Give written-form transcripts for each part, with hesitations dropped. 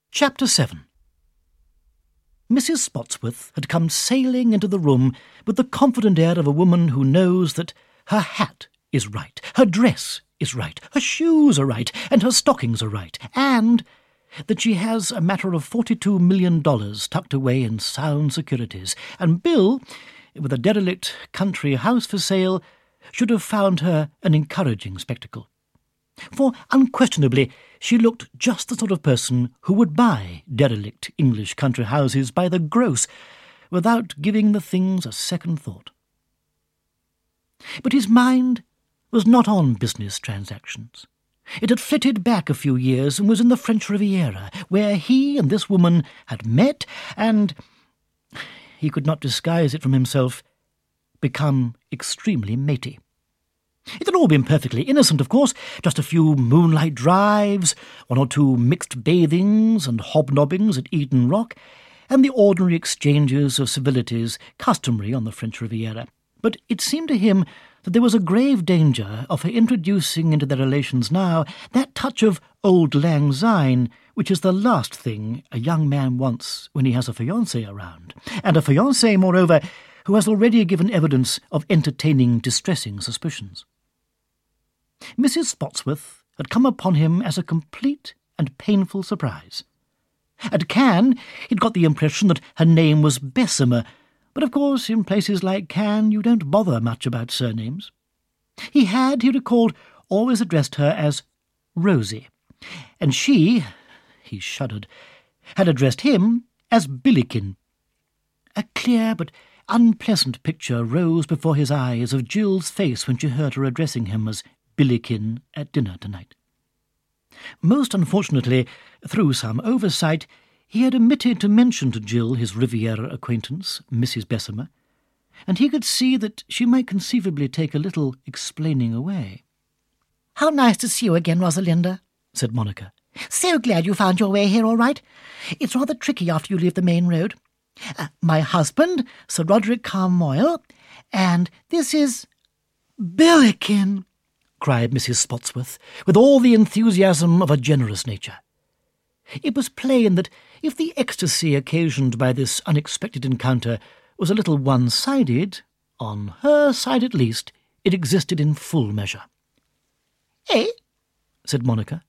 Chapter 7. Mrs. Spotsworth had come sailing into the room with the confident air of a woman who knows that her hat is right, her dress is right, her shoes are right, and her stockings are right, and that she has a matter of $42 million tucked away in sound securities, and Bill, with a derelict country house for sale, should have found her an encouraging spectacle. For unquestionably she looked just the sort of person who would buy derelict English country houses by the gross without giving the things a second thought. But his mind was not on business transactions. It had flitted back a few years and was in the French Riviera, where he and this woman had met and, he could not disguise it from himself, become extremely matey. It had all been perfectly innocent, of course, just a few moonlight drives, one or two mixed bathings and hobnobbings at Eden Rock, and the ordinary exchanges of civilities customary on the French Riviera. But it seemed to him that there was a grave danger of her introducing into their relations now that touch of auld lang syne which is the last thing a young man wants when he has a fiancée around, and a fiancée, moreover, who has already given evidence of entertaining distressing suspicions. Mrs. Spotsworth had come upon him as a complete and painful surprise. At Cannes he'd got the impression that her name was Bessemer, but of course in places like Cannes you don't bother much about surnames. He had, he recalled, always addressed her as Rosie, and she, he shuddered, had addressed him as Billikin. A clear but unpleasant picture rose before his eyes of Jill's face when she heard her addressing him as Billikin at dinner tonight. Most unfortunately, through some oversight, he had omitted to mention to Jill his Riviera acquaintance, Mrs. Bessemer, and he could see that she might conceivably take a little explaining away. "How nice to see you again, Rosalinda," said Monica. "So glad you found your way here all right. It's rather tricky after you leave the main road. My husband, Sir Roderick Carmoyle, and this is Billikin," cried Mrs. Spotsworth, with all the enthusiasm of a generous nature. It was plain that if the ecstasy occasioned by this unexpected encounter was a little one-sided, on her side at least, it existed in full measure. "Eh?" said Monica.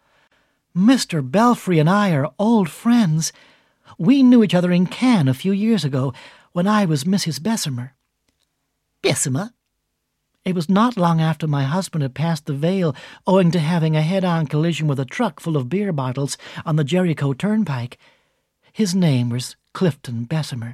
"Mr. Belfry and I are old friends. We knew each other in Cannes a few years ago, when I was Mrs. Bessemer." "Bessemer?" "It was not long after my husband had passed the Veil, owing to having a head-on collision with a truck full of beer bottles on the Jericho Turnpike. His name was Clifton Bessemer."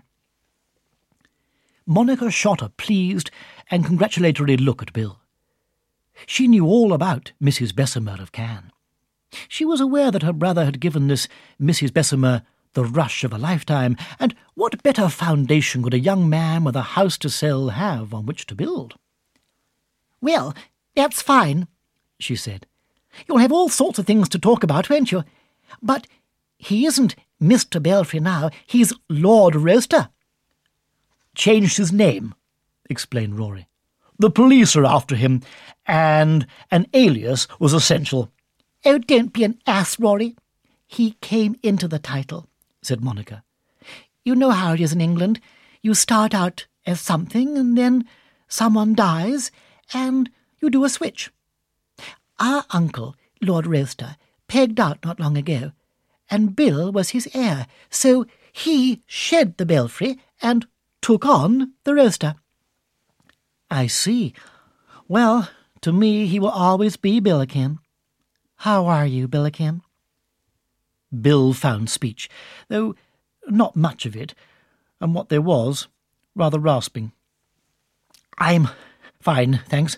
Monica shot a pleased and congratulatory look at Bill. She knew all about Mrs. Bessemer of Cannes. She was aware that her brother had given this Mrs. Bessemer the rush of a lifetime, and what better foundation could a young man with a house to sell have on which to build? "Well, that's fine," she said. "You'll have all sorts of things to talk about, won't you? But he isn't Mr. Belfry now, he's Lord Roaster." "Changed his name," explained Rory. "The police are after him, and an alias was essential." "Oh, don't be an ass, Rory. He came into the title," said Monica. "You know how it is in England. You start out as something, and then someone dies, and you do a switch. Our uncle, Lord Roaster, pegged out not long ago, and Bill was his heir, so he shed the Belfry and took on the Roaster." "I see. Well, to me he will always be Billikin. How are you, Billikin?" Bill found speech, though not much of it, and what there was, rather rasping. "I'm fine, thanks.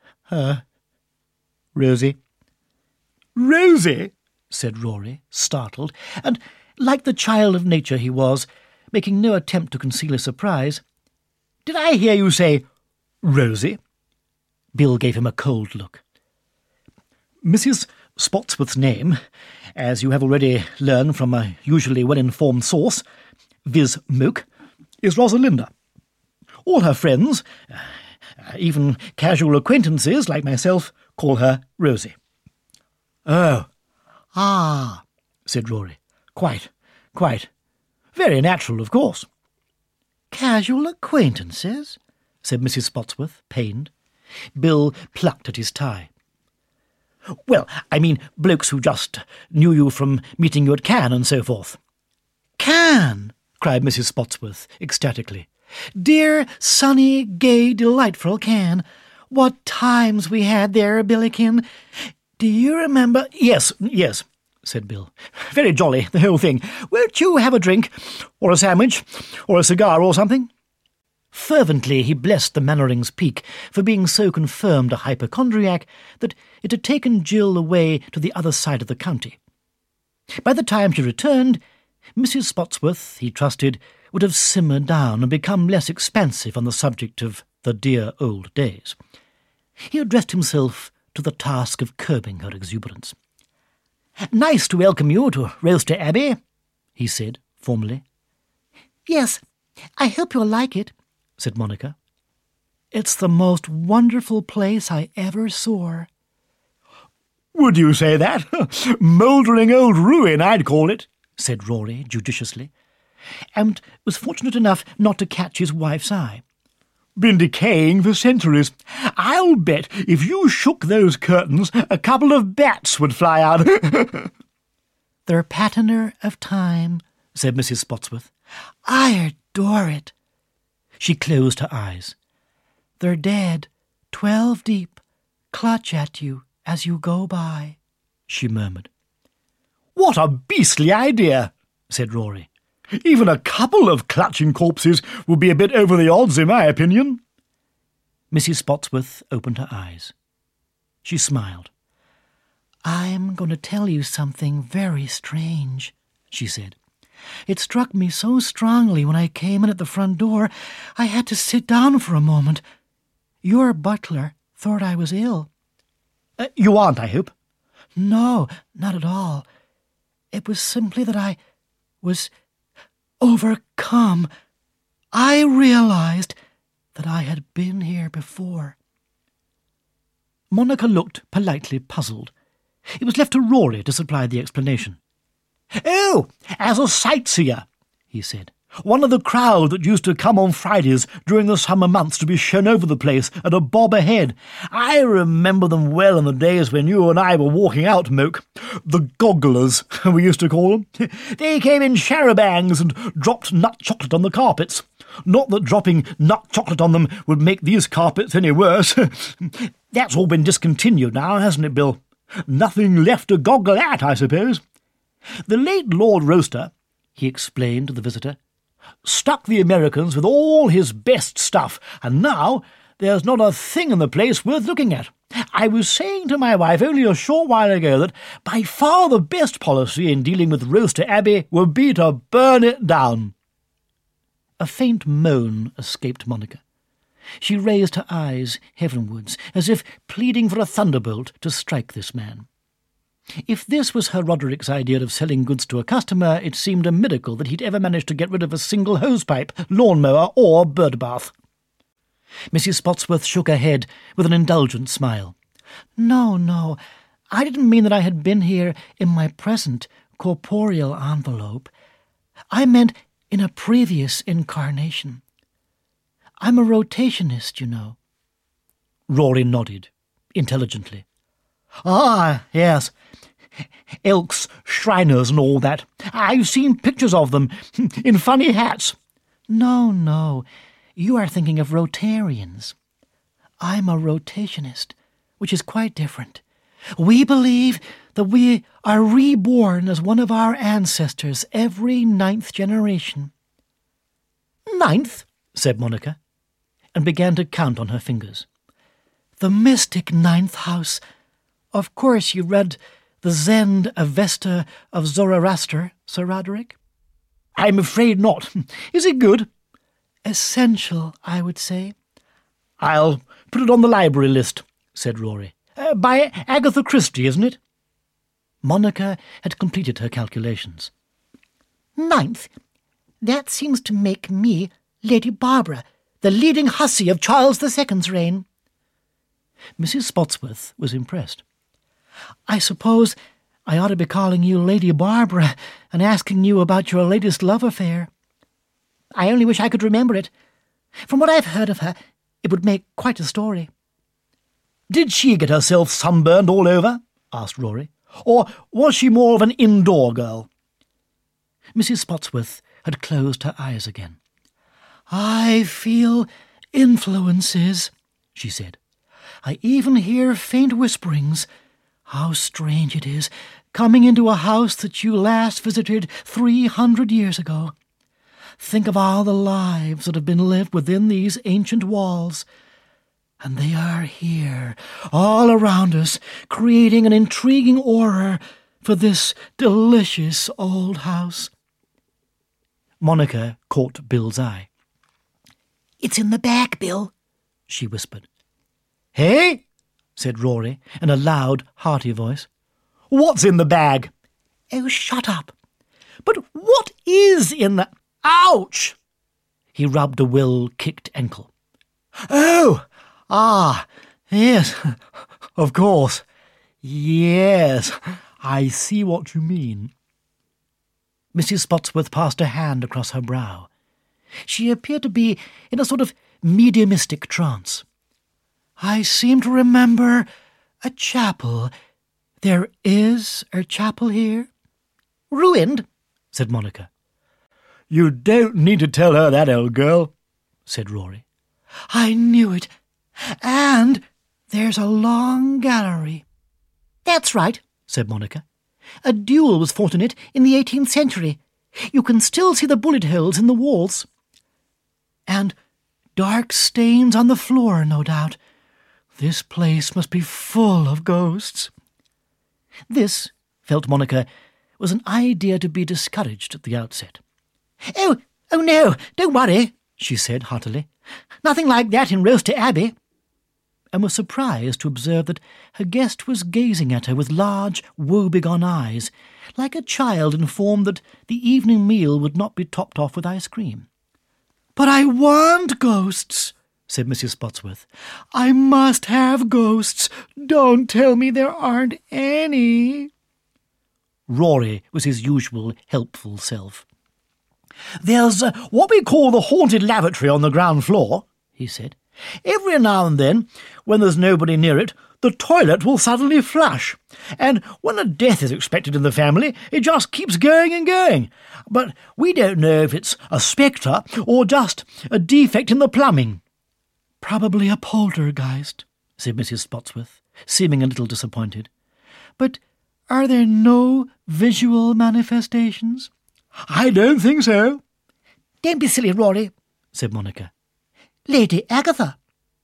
Rosie." "Rosie?" said Rory, startled, and, like the child of nature he was, making no attempt to conceal his surprise. "Did I hear you say Rosie?" Bill gave him a cold look. "Mrs. Spotsworth's name, as you have already learned from a usually well-informed source, viz. Moke, is Rosalinda. All her friends, even casual acquaintances like myself, call her Rosie." "Oh, "Ah," said Rory. Quite. Very natural, of course. Casual acquaintances, said Mrs. Spotsworth, pained. Bill plucked at his tie. Well, I mean blokes who just knew you from meeting you at Cannes and so forth. Cannes! Cried Mrs. Spotsworth ecstatically. Dear, sunny, gay, delightful Cannes. What times we had there, Billikin. Do you remember— Yes, said Bill. Very jolly, the whole thing. Won't you have a drink, or a sandwich, or a cigar or something? Fervently he blessed the Mannerings' Peak for being so confirmed a hypochondriac that it had taken Jill away to the other side of the county. By the time she returned, Mrs. Spotsworth, he trusted, would have simmered down and become less expansive on the subject of the dear old days. He addressed himself to the task of curbing her exuberance. "Nice to welcome you to Roaster Abbey," he said, formally. "Yes, I hope you'll like it," said Monica. "It's the most wonderful place I ever saw." "Would you say that? Mouldering old ruin, I'd call it," said Rory judiciously, and was fortunate enough not to catch his wife's eye. "Been decaying for centuries. I'll bet if you shook those curtains, a couple of bats would fly out." "They're patina of time," said Mrs. Spotsworth. "I adore it." She closed her eyes. "They're dead, 12 deep, clutch at you as you go by," she murmured. "What a beastly idea," said Rory. "Even a couple of clutching corpses would be a bit over the odds, in my opinion." Mrs. Spotsworth opened her eyes. She smiled. "I'm going to tell you something very strange," she said. "It struck me so strongly when I came in at the front door, I had to sit down for a moment. Your butler thought I was ill." You aren't, I hope?" "No, not at all. It was simply that I was overcome. I realized that I had been here before." Monica looked politely puzzled. It was left to Rory to supply the explanation. "Oh, as a sightseer," he said. "One of the crowd that used to come on Fridays during the summer months to be shown over the place at a bob a head. I remember them well in the days when you and I were walking out, Moke. The gogglers, we used to call them. They came in charabancs and dropped nut chocolate on the carpets. Not that dropping nut chocolate on them would make these carpets any worse. That's all been discontinued now, hasn't it, Bill? Nothing left to goggle at, I suppose. The late Lord Roaster," he explained to the visitor, "stuck the Americans with all his best stuff, and now there's not a thing in the place worth looking at. I was saying to my wife only a short while ago that by far the best policy in dealing with Roaster Abbey would be to burn it down." A faint moan escaped Monica. She raised her eyes heavenwards, as if pleading for a thunderbolt to strike this man. If this was her Roderick's idea of selling goods to a customer, it seemed a miracle that he'd ever managed to get rid of a single hosepipe, lawnmower, or bird bath. Mrs. Spotsworth shook her head with an indulgent smile. No, I didn't mean that I had been here in my present corporeal envelope. I meant in a previous incarnation. I'm a rotationist, you know." Rory nodded, intelligently. "Ah, yes. Elks, Shriners and all that. I've seen pictures of them, in funny hats." No, you are thinking of Rotarians. I'm a rotationist, which is quite different. We believe that we are reborn as one of our ancestors every 9th generation." "9th?" said Monica, and began to count on her fingers. "The mystic 9th house. Of course you read the Zend Avesta of Zoroaster, Sir Roderick?" "I'm afraid not. Is it good?" "Essential, I would say." "I'll put it on the library list," said Rory. "By Agatha Christie, isn't it?" Monica had completed her calculations. 9th? That seems to make me Lady Barbara, the leading hussy of Charles II's reign." Mrs. Spotsworth was impressed. "I suppose I ought to be calling you Lady Barbara and asking you about your latest love affair. I only wish I could remember it. From what I've heard of her, it would make quite a story. Did she get herself sunburned all over? Asked Rory. Or was she more of an indoor girl? Mrs. Spotsworth had closed her eyes again. I feel influences, she said. I even hear faint whisperings. How strange it is, coming into a house that you last visited 300 years ago. Think of all the lives that have been lived within these ancient walls. And they are here, all around us, creating an intriguing aura for this delicious old house. Monica caught Bill's eye. It's in the back, Bill, she whispered. Hey? Said Rory in a loud, hearty voice. What's in the bag? Oh, shut up. But what is in the... Ouch! He rubbed a well-kicked ankle. Oh! Yes, of course. Yes, I see what you mean. Mrs. Spotsworth passed a hand across her brow. She appeared to be in a sort of mediumistic trance. I seem to remember a chapel. There is a chapel here? Ruined, said Monica. You don't need to tell her that, old girl, said Rory. I knew it. And there's a long gallery. That's right, said Monica. A duel was fought in it in the 18th century. You can still see the bullet holes in the walls. And dark stains on the floor, no doubt. This place must be full of ghosts. This, felt Monica, was an idea to be discouraged at the outset. Oh no, don't worry, she said heartily. Nothing like that in Roaster Abbey. And was surprised to observe that her guest was gazing at her with large, woebegone eyes, like a child informed that the evening meal would not be topped off with ice cream. But I want ghosts, said Mrs. Spotsworth. I must have ghosts. Don't tell me there aren't any. Rory was his usual helpful self. There's what we call the haunted lavatory on the ground floor, he said. Every now and then, when there's nobody near it, the toilet will suddenly flush, and when a death is expected in the family, it just keeps going and going. But we don't know if it's a spectre or just a defect in the plumbing. Probably a poltergeist, said Mrs. Spotsworth, seeming a little disappointed. But are there no visual manifestations? I don't think so. Don't be silly, Rory, said Monica. Lady Agatha.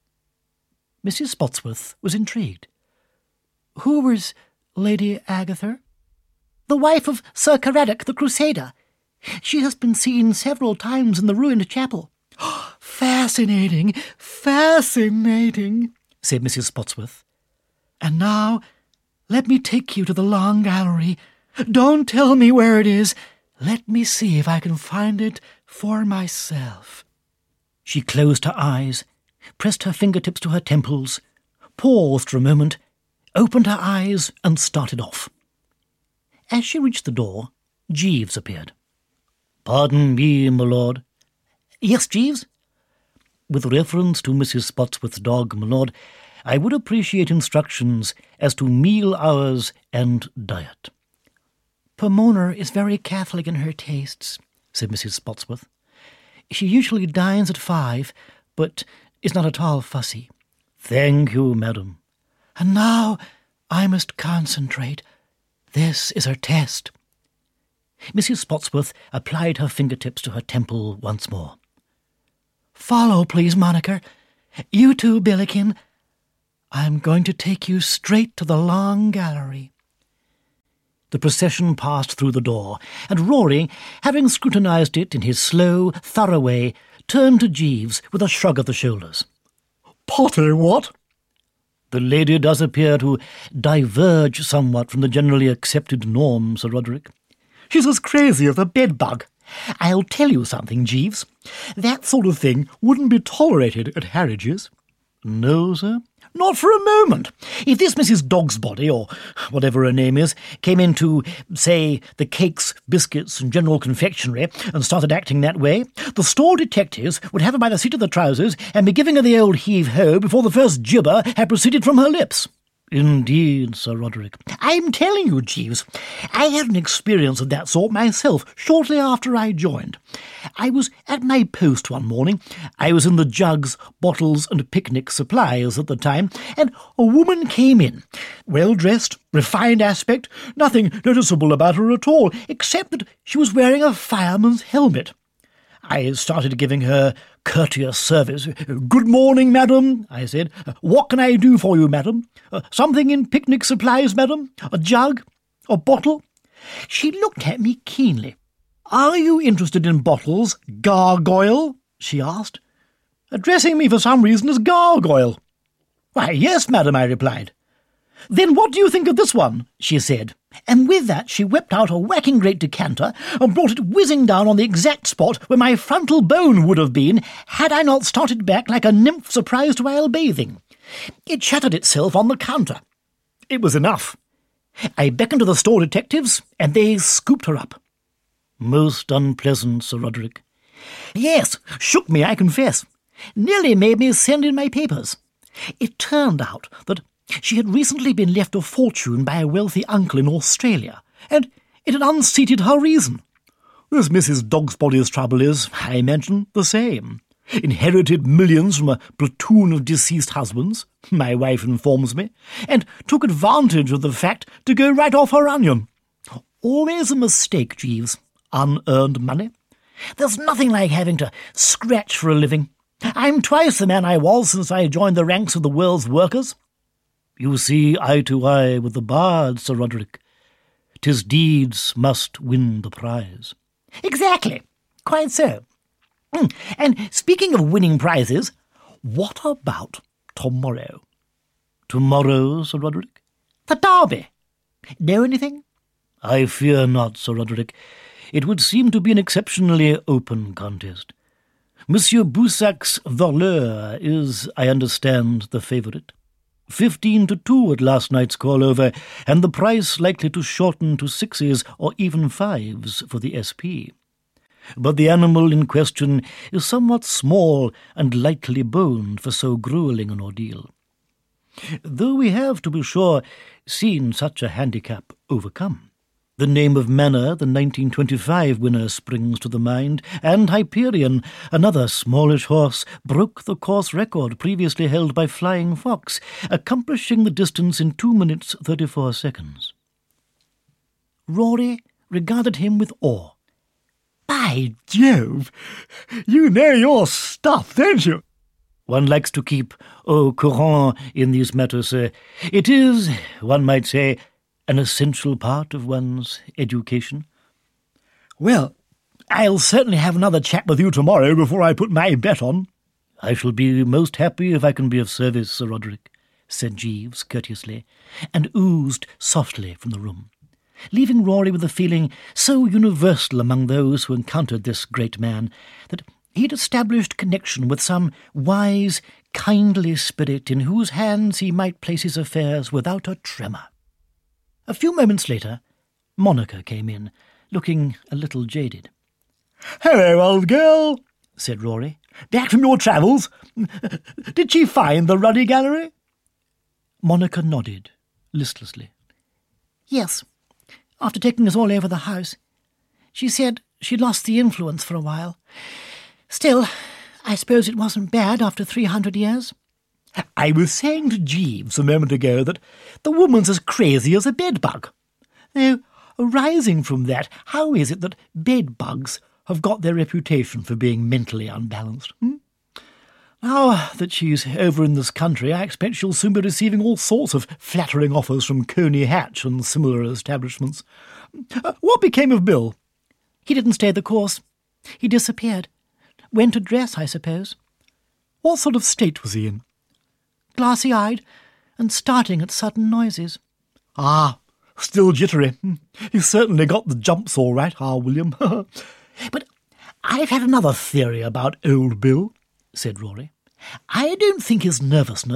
Mrs. Spotsworth was intrigued. Who was Lady Agatha? The wife of Sir Caradoc the Crusader. She has been seen several times in the ruined chapel. Fascinating, fascinating, said Mrs. Spotsworth. And now, let me take you to the long gallery. Don't tell me where it is. Let me see if I can find it for myself. She closed her eyes, pressed her fingertips to her temples, paused for a moment, opened her eyes and started off. As she reached the door, Jeeves appeared. Pardon me, my lord. Yes, Jeeves? With reference to Mrs. Spotsworth's dog, my lord, I would appreciate instructions as to meal hours and diet. Pomona is very catholic in her tastes, said Mrs. Spotsworth. She usually dines at 5, but is not at all fussy. Thank you, madam. And now I must concentrate. This is her test. Mrs. Spotsworth applied her fingertips to her temple once more. Follow, please, Monica. You too, Billiken. I'm going to take you straight to the long gallery. The procession passed through the door, and Rory, having scrutinized it in his slow, thorough way, turned to Jeeves with a shrug of the shoulders. Potty, what? The lady does appear to diverge somewhat from the generally accepted norm, Sir Roderick. She's as crazy as a bedbug. I'll tell you something, Jeeves. That sort of thing wouldn't be tolerated at Harridge's. No, sir? Not for a moment. If this Mrs. Dogsbody, or whatever her name is, came into, say, the cakes, biscuits and general confectionery and started acting that way, the store detectives would have her by the seat of the trousers and be giving her the old heave-ho before the first gibber had proceeded from her lips. Indeed, Sir Roderick. I'm telling you, Jeeves, I had an experience of that sort myself shortly after I joined. I was at my post one morning. I was in the jugs, bottles and picnic supplies at the time, and a woman came in. Well-dressed, refined aspect, nothing noticeable about her at all, except that she was wearing a fireman's helmet. I started giving her courteous service. "Good morning, madam," I said. "What can I do for you, madam? Something in picnic supplies, madam? A jug? A bottle?" She looked at me keenly. "Are you interested in bottles, Gargoyle?" she asked, addressing me for some reason as Gargoyle. "Why, yes, madam," I replied. "Then what do you think of this one?" she said. And with that she whipped out a whacking great decanter and brought it whizzing down on the exact spot where my frontal bone would have been had I not started back like a nymph surprised while bathing. It shattered itself on the counter. It was enough. I beckoned to the store detectives, and they scooped her up. Most unpleasant, Sir Roderick. Yes, shook me, I confess. Nearly made me send in my papers. It turned out that she had recently been left a fortune by a wealthy uncle in Australia, and it had unseated her reason. This Mrs. Dogsbody's trouble is, I imagine, the same. Inherited millions from a platoon of deceased husbands, my wife informs me, and took advantage of the fact to go right off her onion. Always a mistake, Jeeves. Unearned money. There's nothing like having to scratch for a living. I'm twice the man I was since I joined the ranks of the world's workers. You see eye to eye with the bard, Sir Roderick. 'Tis deeds must win the prize. Exactly. Quite so. And speaking of winning prizes, what about tomorrow? Tomorrow, Sir Roderick? The Derby. Know anything? I fear not, Sir Roderick. It would seem to be an exceptionally open contest. Monsieur Boussac's voleur is, I understand, the favourite. 15-2 at last night's call-over, and the price likely to shorten to 6s or even 5s for the SP. But the animal in question is somewhat small and lightly boned for so gruelling an ordeal. Though we have, to be sure, seen such a handicap overcome. The name of Manor, the 1925 winner, springs to the mind, and Hyperion, another smallish horse, broke the course record previously held by Flying Fox, accomplishing the distance in 2 minutes 34 seconds. Rory regarded him with awe. By Jove, you know your stuff, don't you? One likes to keep au courant in these matters, sir. It is, one might say, an essential part of one's education. Well, I'll certainly have another chat with you tomorrow before I put my bet on. I shall be most happy if I can be of service, Sir Roderick, said Jeeves courteously, and oozed softly from the room, leaving Rory with a feeling so universal among those who encountered this great man that he had established connection with some wise, kindly spirit in whose hands he might place his affairs without a tremor. A few moments later, Monica came in, looking a little jaded. "Hello, old girl," said Rory. "Back from your travels? Did she find the Ruddy Gallery?" Monica nodded, listlessly. "Yes, after taking us all over the house. She said she'd lost the influence for a while. Still, I suppose it wasn't bad after 300 years. I was saying to Jeeves a moment ago that the woman's as crazy as a bedbug. Now, arising from that, how is it that bedbugs have got their reputation for being mentally unbalanced? Now that she's over in this country, I expect she'll soon be receiving all sorts of flattering offers from Coney Hatch and similar establishments. What became of Bill? He didn't stay the course. He disappeared. Went to dress, I suppose. What sort of state was he in? Glassy-eyed and starting at sudden noises. Ah, still jittery. He's certainly got the jumps all right, William. But I've had another theory about old Bill, said Rory. I don't think his nervousness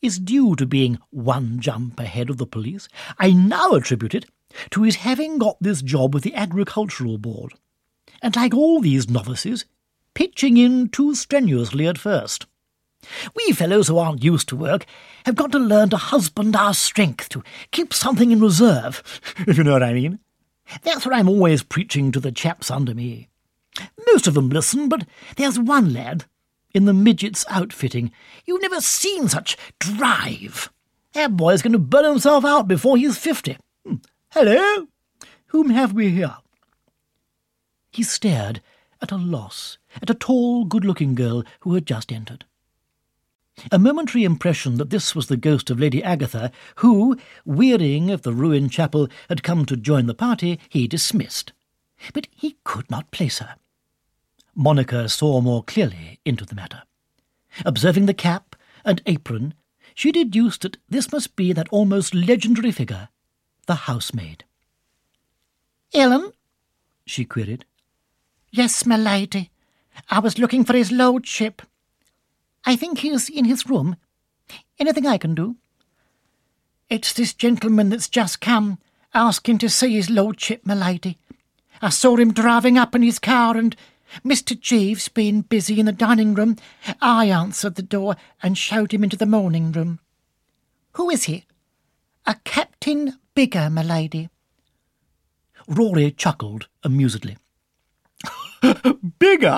is due to being one jump ahead of the police, I now attribute it to his having got this job with the Agricultural Board, and like all these novices, pitching in too strenuously at first. We fellows who aren't used to work have got to learn to husband our strength, to keep something in reserve, if you know what I mean. That's what I'm always preaching to the chaps under me. Most of them listen, but there's one lad, in the midget's outfitting, you've never seen such drive. That boy's going to burn himself out before he's 50. Hello? Whom have we here? He stared at a loss at a tall, good-looking girl who had just entered. A momentary impression that this was the ghost of Lady Agatha, who, wearying of the ruined chapel, had come to join the party, he dismissed. But he could not place her. Monica saw more clearly into the matter. Observing the cap and apron, she deduced that this must be that almost legendary figure, the housemaid. "Ellen?" she queried. "Yes, my lady. I was looking for his lordship. I think he is in his room. Anything I can do?" "It's this gentleman that's just come, asking to see his lordship, my lady. I saw him driving up in his car, and Mr. Jeeves being busy in the dining-room, I answered the door and showed him into the morning-room." "Who is he?" "A Captain Bigger, my lady." Rory chuckled amusedly. Bigger?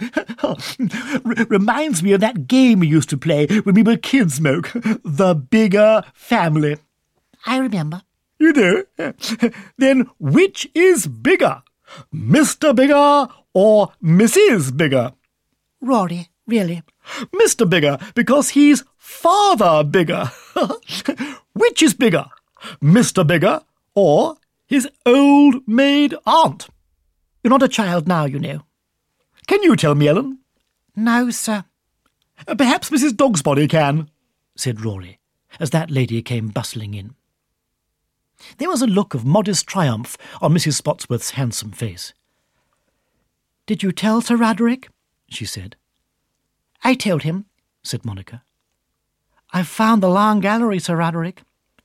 Reminds me of that game we used to play when we were kids, Smoke. The Bigger Family. "I remember." "You do? Then which is bigger? Mr. Bigger or Mrs. Bigger?" "Rory, really." "Mr. Bigger, because he's Father Bigger." "Which is bigger? Mr. Bigger or his old maid aunt?" "You're not a child now, you know." "Can you tell me, Ellen?" "No, sir." "Perhaps Mrs. Dogsbody can," said Rory, as that lady came bustling in. There was a look of modest triumph on Mrs. Spotsworth's handsome face. "Did you tell Sir Roderick?" she said. "I told him," said Monica. "I've found the Long Gallery, Sir Roderick."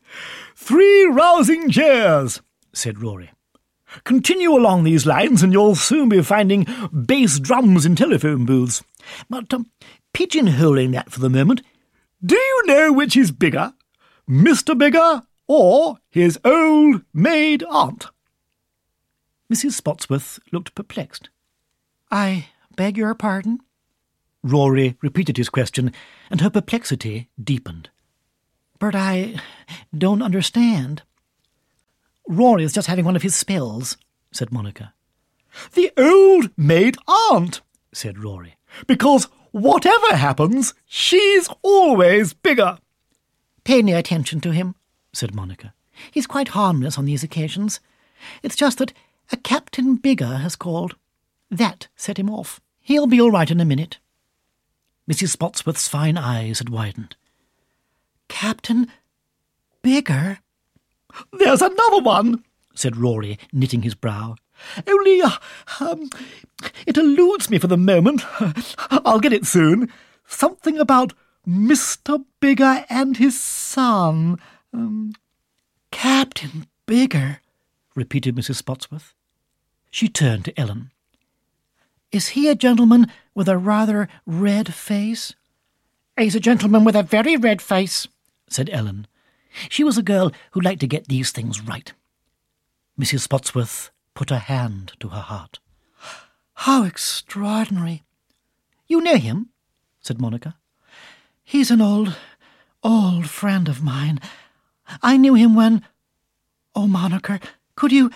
"3 rousing cheers," said Rory. "Continue along these lines and you'll soon be finding bass drums in telephone booths. But pigeonholing that for the moment, do you know which is bigger, Mr. Bigger or his old maid aunt?" Mrs. Spotsworth looked perplexed. "I beg your pardon?" Rory repeated his question, and her perplexity deepened. "But I don't understand." "Rory is just having one of his spells," said Monica. "The old maid aunt," said Rory, "because whatever happens, she's always bigger." "Pay no attention to him," said Monica. "He's quite harmless on these occasions. It's just that a Captain Bigger has called. That set him off. He'll be all right in a minute." Mrs. Spotsworth's fine eyes had widened. "Captain Bigger?" "There's another one," said Rory, knitting his brow. "Only, it eludes me for the moment. I'll get it soon. Something about Mr. Bigger and his son. "Captain Bigger," repeated Mrs. Spotsworth. She turned to Ellen. "Is he a gentleman with a rather red face?" "He's a gentleman with a very red face," said Ellen. She was a girl who liked to get these things right. Mrs. Spotsworth put her hand to her heart. "How extraordinary!" "You know him?" said Monica. "He's an old friend of mine. I knew him when... Oh, Monica, could you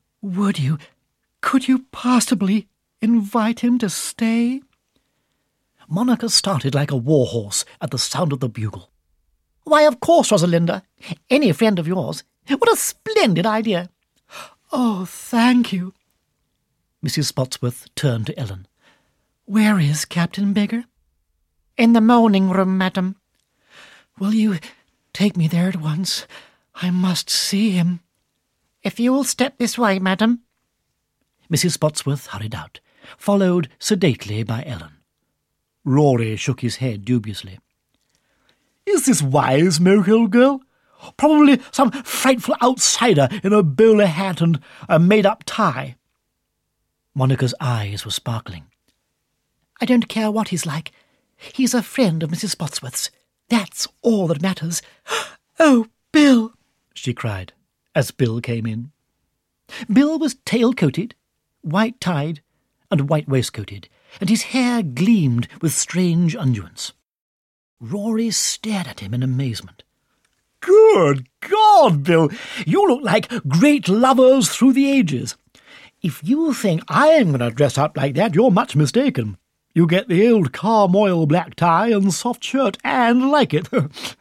possibly invite him to stay?" Monica started like a war-horse at the sound of the bugle. "Why, of course, Rosalinda. Any friend of yours. What a splendid idea." "Oh, thank you." Mrs. Spotsworth turned to Ellen. "Where is Captain Bigger?" "In the morning-room, madam." "Will you take me there at once? I must see him." "If you will step this way, madam." Mrs. Spotsworth hurried out, followed sedately by Ellen. Rory shook his head dubiously. Is this wise, Moke, old girl? Probably some frightful outsider in a bowler hat and a made-up tie. Monica's eyes were sparkling. I don't care what he's like. He's a friend of Mrs. Spotsworth's. That's all that matters. Oh, Bill, she cried, as Bill came in. Bill was tail-coated, white-tied, and white-waistcoated, and his hair gleamed with strange unguents. Rory stared at him in amazement. Good God, Bill, you look like great lovers through the ages. If you think I'm going to dress up like that, you're much mistaken. You get the old Carmoyle black tie and soft shirt and like it.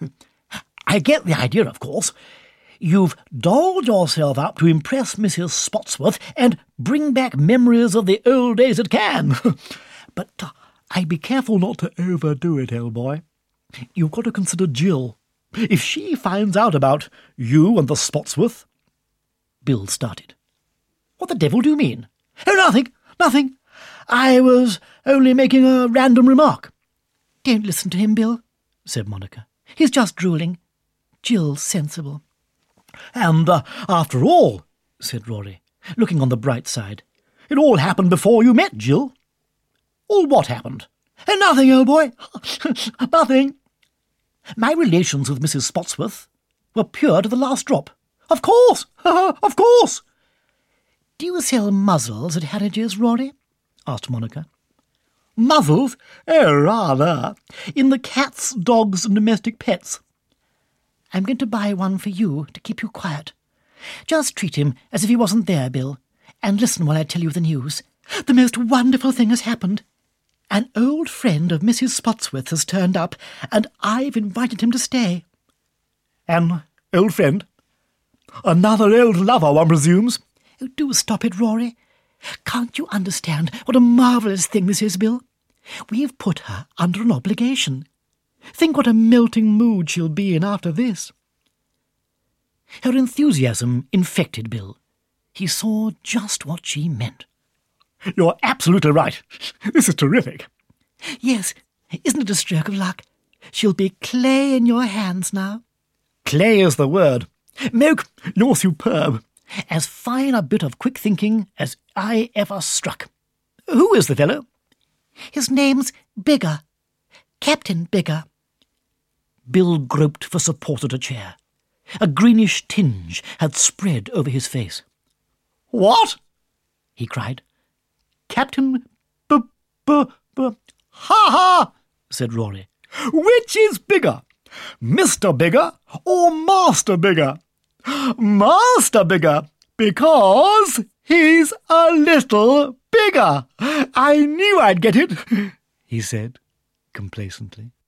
I get the idea, of course. You've dolled yourself up to impress Mrs. Spotsworth and bring back memories of the old days at Cannes. But I'd be careful not to overdo it, old boy. You've got to consider Jill. If she finds out about you and the Spotsworth... Bill started. What the devil do you mean? Oh, nothing. I was only making a random remark. Don't listen to him, Bill, said Monica. He's just drooling. Jill's sensible. And after all, said Rory, looking on the bright side, it all happened before you met Jill. All what happened? Nothing, old boy. Nothing. My relations with Mrs. Spotsworth were pure to the last drop. Of course. Of course. Do you sell muzzles at Harridge's, Rory? Asked Monica. Muzzles? Oh, rather. In the cats, dogs, and domestic pets. I'm going to buy one for you to keep you quiet. Just treat him as if he wasn't there, Bill, and listen while I tell you the news. The most wonderful thing has happened. An old friend of Mrs. Spotsworth has turned up, and I've invited him to stay. An old friend? Another old lover, one presumes? Oh, do stop it, Rory. Can't you understand what a marvellous thing this is, Bill? We've put her under an obligation. Think what a melting mood she'll be in after this. Her enthusiasm infected Bill. He saw just what she meant. You're absolutely right. This is terrific. Yes, isn't it a stroke of luck? She'll be clay in your hands now. Clay is the word. Moke, you're superb. As fine a bit of quick thinking as I ever struck. Who is the fellow? His name's Bigger. Captain Bigger. Bill groped for support at a chair. A greenish tinge had spread over his face. What? He cried. Captain Ha! Said Rory. Which is bigger? Mr. Bigger or Master Bigger? Master Bigger, because he's a little bigger. I knew I'd get it, he said complacently.